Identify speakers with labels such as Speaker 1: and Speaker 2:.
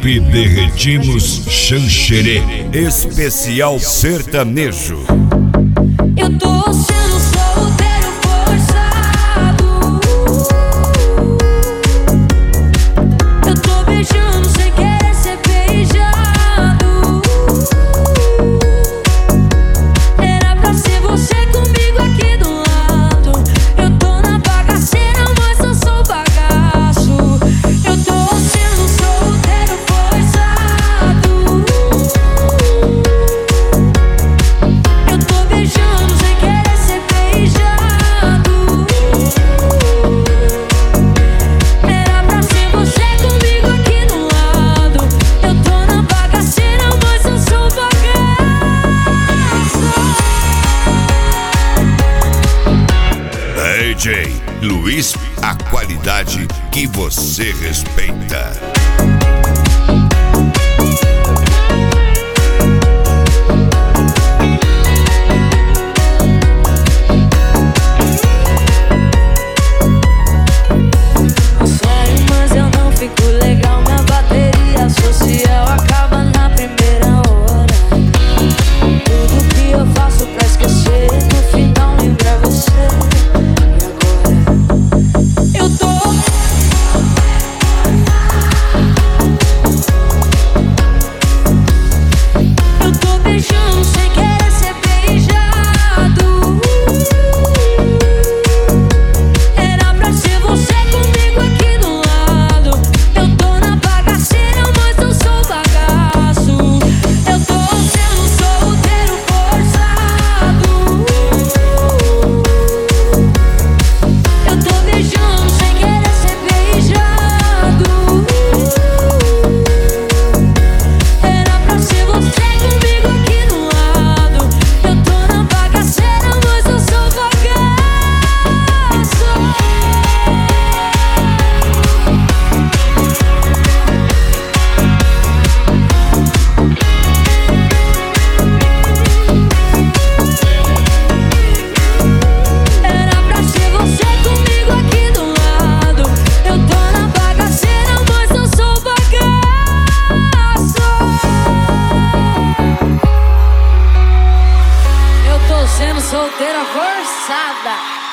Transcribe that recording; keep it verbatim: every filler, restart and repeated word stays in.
Speaker 1: Equipe Derretimos Xanxerê, especial sertanejo.
Speaker 2: Eu tô sendo solteiro forçado. Eu tô beijando sem querer ser beijado. Era pra ser você comigo aqui do lado. Eu tô na bagaceira, mas eu sou bagaço. Eu tô sendo solteiro forçado. Eu tô beijando sem querer ser beijado. Era pra ser você comigo aqui do lado. Eu tô na bagaceira, mas eu sou bagaço.
Speaker 1: D J Luiz, a qualidade que você respeita.
Speaker 2: Sério, mas eu não fico legal. Minha bateria social acaba na primeira hora. Tudo que eu faço pra esquecer, no final lembra você. E agora? Eu tô Eu tô beijando sem querer ser beijado. Era pra ser você comigo aqui do lado. Eu tô na bagaceira, mas eu sou bagaço. Eu tô sendo solteiro forçado. Eu tô beijando sem querer ser beijado. Era pra ser você comigo aqui do lado. Eu tô na bagaceira, mas eu sou bagaço. Era pra ser você comigo aqui do lado. Eu tô na bagaceira, mas eu sou bagaço. Eu tô sendo solteira forçada.